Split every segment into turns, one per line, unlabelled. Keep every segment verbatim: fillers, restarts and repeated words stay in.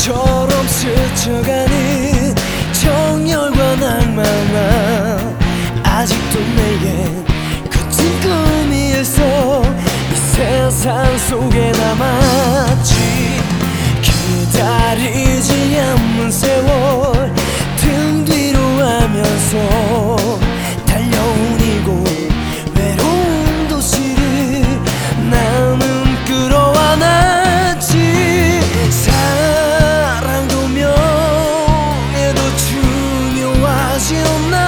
바람처럼 스쳐가는 정열과 낭만아, 아직도 내겐 거친 꿈이 있어 이 세상 속에 남았지. 기다리지 않는 세월 등 뒤로 하면서 달려온 이곳 외로운 도시를 나는 끌어안았지. 사랑도 명예도 중요하지 않아.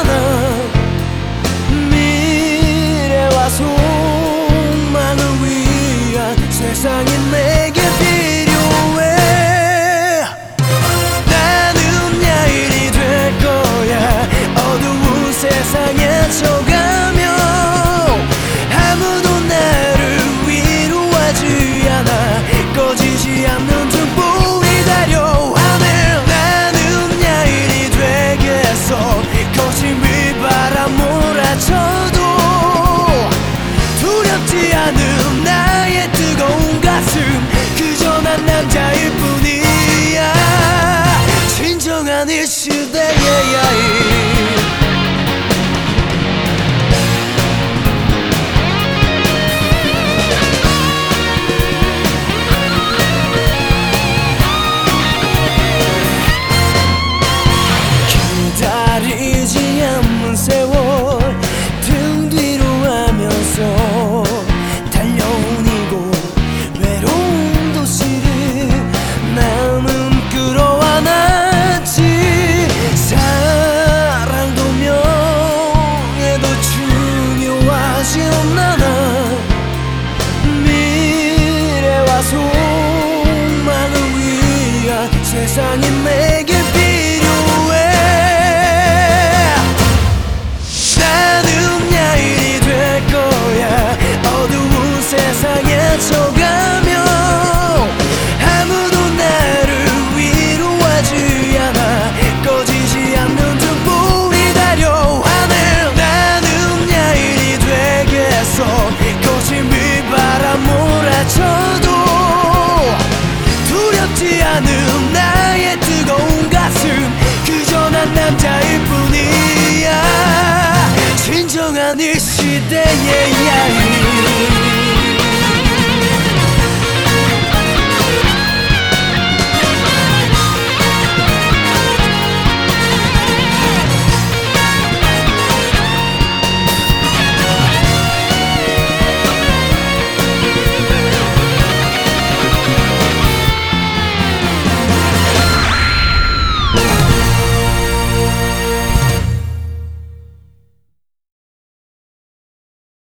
미래와 소망을 위한 세상이 내게 필요해. 나는 야인이 될 거야. 어두운 세상에 쳐가며 아무도 나를 위로하지 않아. 꺼지지 않는 등불이 달려하네. 나는 야인이 되겠어. 거친 비바람 몰아쳐도 두렵지 않은 나의 뜨거운 가슴. 그저 난 남자일 뿐이야. 진정한 이 시대의 야인. 기다리지 않는 세월 등 뒤로 하면서 달려온 이곳 외로운 도시를 나는 끌어안았지. 사랑도 명예도 중요하지 않아. 미래와 소망을 위한 세상이 내게 필요해. 나는 야인이 될 거야. 어두운 세상에 쳐가며 아무도 나를 위로하지 않아. 꺼지지 않는 등불이 달려하네. 나는 야인이 되겠어. 거친 비바람 몰아쳐도 두렵지 않은 나의 뜨거운 가슴. 그저 난 남자일 뿐이야. 진정한 이 시대의 야인.